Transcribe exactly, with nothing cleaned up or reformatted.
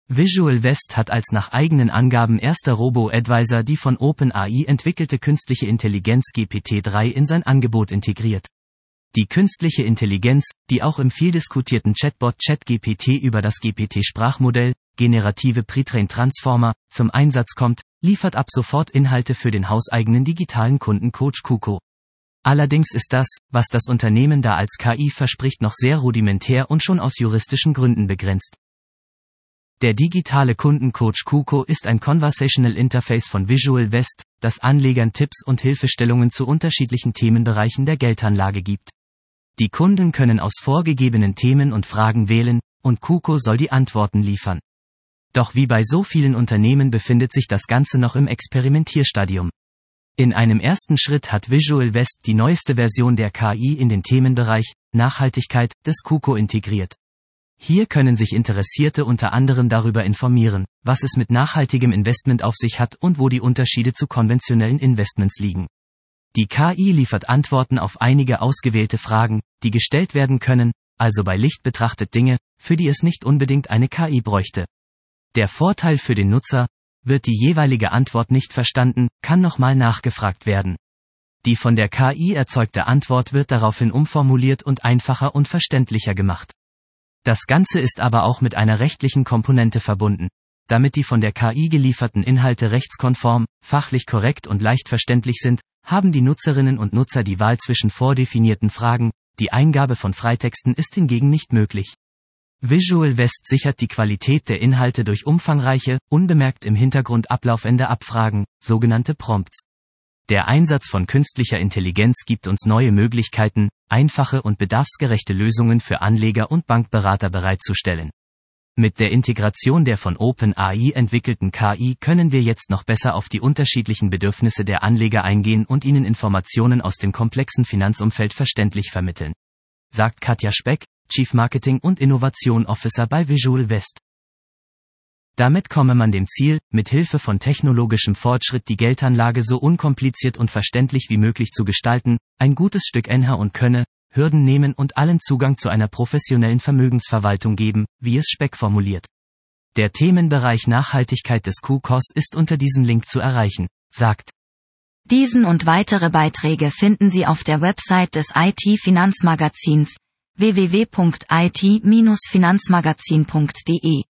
Visual West hat als nach eigenen Angaben erster Robo-Advisor die von OpenAI entwickelte künstliche Intelligenz G P T drei in sein Angebot integriert. Die künstliche Intelligenz, die auch im viel diskutierten Chatbot ChatGPT über das G P T-Sprachmodell, generative Pre-trained Transformer, zum Einsatz kommt, liefert ab sofort Inhalte für den hauseigenen digitalen Kundencoach Kuko. Allerdings ist das, was das Unternehmen da als K I verspricht, noch sehr rudimentär und schon aus juristischen Gründen begrenzt. Der digitale Kundencoach Kuko ist ein Conversational Interface von Visual West, das Anlegern Tipps und Hilfestellungen zu unterschiedlichen Themenbereichen der Geldanlage gibt. Die Kunden können aus vorgegebenen Themen und Fragen wählen, und Kuko soll die Antworten liefern. Doch wie bei so vielen Unternehmen befindet sich das Ganze noch im Experimentierstadium. In einem ersten Schritt hat Visual West die neueste Version der K I in den Themenbereich Nachhaltigkeit des Kuko integriert. Hier können sich Interessierte unter anderem darüber informieren, was es mit nachhaltigem Investment auf sich hat und wo die Unterschiede zu konventionellen Investments liegen. Die K I liefert Antworten auf einige ausgewählte Fragen, die gestellt werden können, also bei Licht betrachtet Dinge, für die es nicht unbedingt eine K I bräuchte. Der Vorteil für den Nutzer: wird die jeweilige Antwort nicht verstanden, kann nochmal nachgefragt werden. Die von der K I erzeugte Antwort wird daraufhin umformuliert und einfacher und verständlicher gemacht. Das Ganze ist aber auch mit einer rechtlichen Komponente verbunden. Damit die von der K I gelieferten Inhalte rechtskonform, fachlich korrekt und leicht verständlich sind, haben die Nutzerinnen und Nutzer die Wahl zwischen vordefinierten Fragen, die Eingabe von Freitexten ist hingegen nicht möglich. Visual West sichert die Qualität der Inhalte durch umfangreiche, unbemerkt im Hintergrund ablaufende Abfragen, sogenannte Prompts. Der Einsatz von künstlicher Intelligenz gibt uns neue Möglichkeiten, einfache und bedarfsgerechte Lösungen für Anleger und Bankberater bereitzustellen. Mit der Integration der von OpenAI entwickelten K I können wir jetzt noch besser auf die unterschiedlichen Bedürfnisse der Anleger eingehen und ihnen Informationen aus dem komplexen Finanzumfeld verständlich vermitteln, sagt Katja Speck, Chief Marketing und Innovation Officer bei Visual West. Damit komme man dem Ziel, mit Hilfe von technologischem Fortschritt die Geldanlage so unkompliziert und verständlich wie möglich zu gestalten, ein gutes Stück N-H und könne, Hürden nehmen und allen Zugang zu einer professionellen Vermögensverwaltung geben, wie es Speck formuliert. Der Themenbereich Nachhaltigkeit des Kukos ist unter diesem Link zu erreichen, sagt. Diesen und weitere Beiträge finden Sie auf der Website des I T-Finanzmagazins w w w punkt i t Bindestrich finanzmagazin punkt d e.